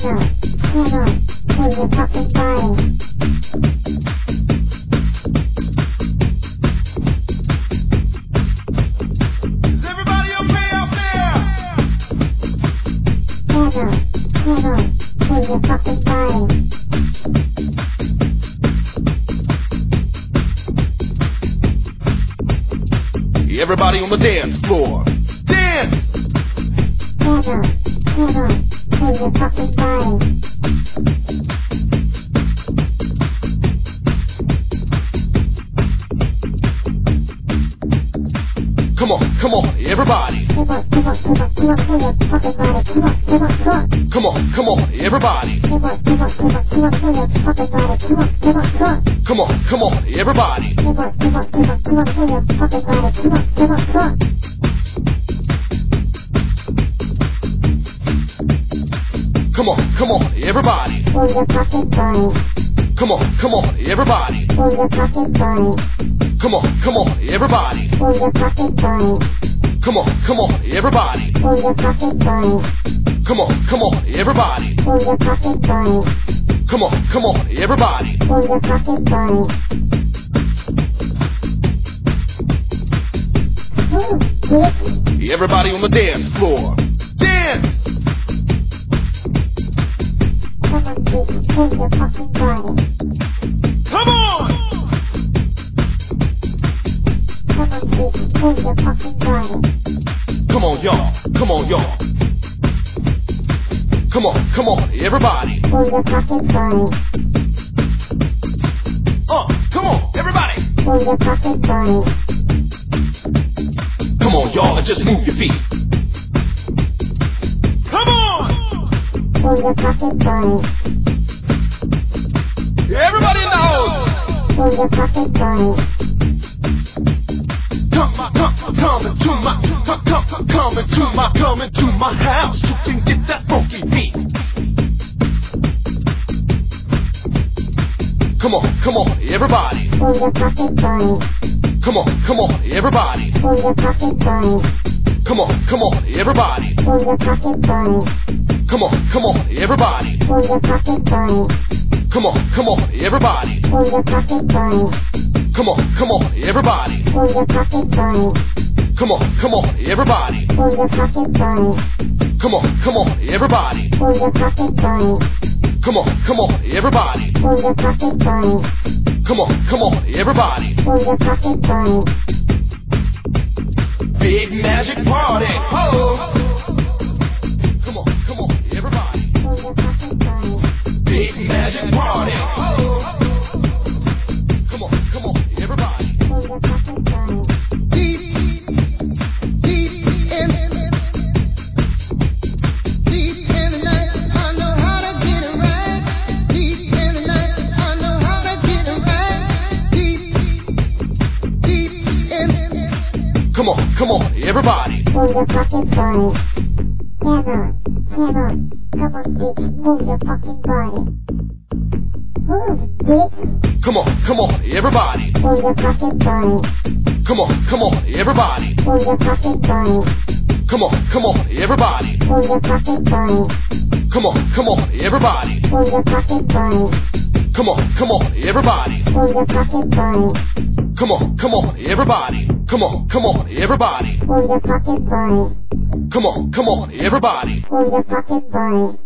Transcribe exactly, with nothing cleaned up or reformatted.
Everybody on the dance floor. Dance! Come on, come on, everybody. Come on, come on, everybody. Come on, come on, everybody. Come on, come on, everybody. Come on, come on, everybody. Come on, come on, everybody. Come on, come on, everybody. Come on, come on, everybody. Come on, come on, everybody. Everybody on the dance floor. Dance! Come on! Come on, y'all. Come on, y'all. Come on, come on, everybody. Uh, come on, everybody. Come on, y'all, and just move your feet. Come on! Everybody in the house. Come, come, come into my, come, come, come into my, come into my house. You can get that funky beat. Come on, come on, everybody. Come on, come on, everybody. Come on, come on, everybody. Come on, come on, everybody. Come on, come on, everybody. Come on, come on, everybody. Come on, come on, everybody. Come on, come on, everybody. Come on, come on, everybody. Come on, come on, everybody. Big magic party. Oh. Come on, come on, everybody. Big magic party. Oh. Come on, come on, everybody. Deep, deep in, deep in the night, I know how to get it right. Deep in the night, I know how to get it right. Deep, deep in. Come on, come on, everybody. Move your fucking body. Hammer, hammer. Come on, bitch, move your fucking body. Move, bitch. Come on, come on, everybody. Move your fucking body. Come on, come on, everybody. Move your fucking body. Come on, come on, everybody. Move your fucking body. Come on, come on, everybody. Move your fucking body. Come on, come on, everybody. Move your fucking body. Come on, come on, everybody. Come on, come on, everybody. Move your fucking body. Come on, come on, everybody. Move your fucking body.